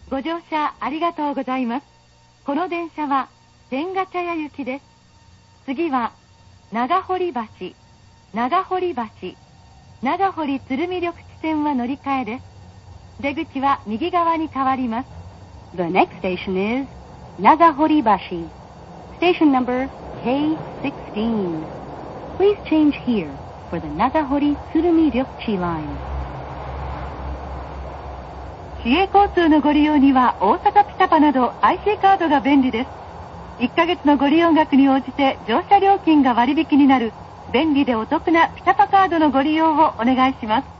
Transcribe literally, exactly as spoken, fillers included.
ご乗車ありがとうございます。この電車は千賀茶屋行きです。次は長堀橋、長堀橋、長堀鶴見緑地線は乗り換えです。出口は右側に変わります。 The next station is Nagahoribashi. Station number K sixteen. Please change here for the Nagahori Tsurumi Ryokchi line. 市営交通のご利用には大阪ピタパなど アイシー カードが便利です。いっかげつのご利用額に応じて乗車料金が割引になる便利でお得なピタパカードのご利用をお願いします。